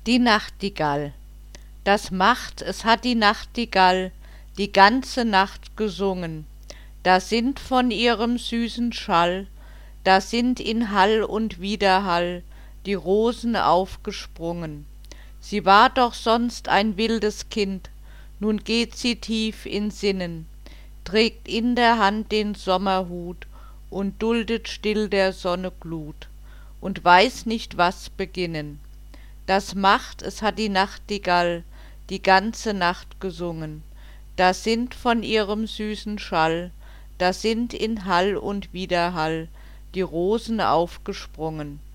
Die Nachtigall. Das macht, es hat die Nachtigall die ganze Nacht gesungen. Da sind von ihrem süßen Schall, da sind in Hall und Widerhall die Rosen aufgesprungen. Sie war doch sonst ein wildes Kind, nun geht sie tief in Sinnen, trägt in der Hand den Sommerhut und duldet still der Sonne Glut und weiß nicht was beginnen. Das macht, es hat die Nachtigall die ganze Nacht gesungen. Da sind von ihrem süßen Schall, da sind in Hall und Widerhall die Rosen aufgesprungen.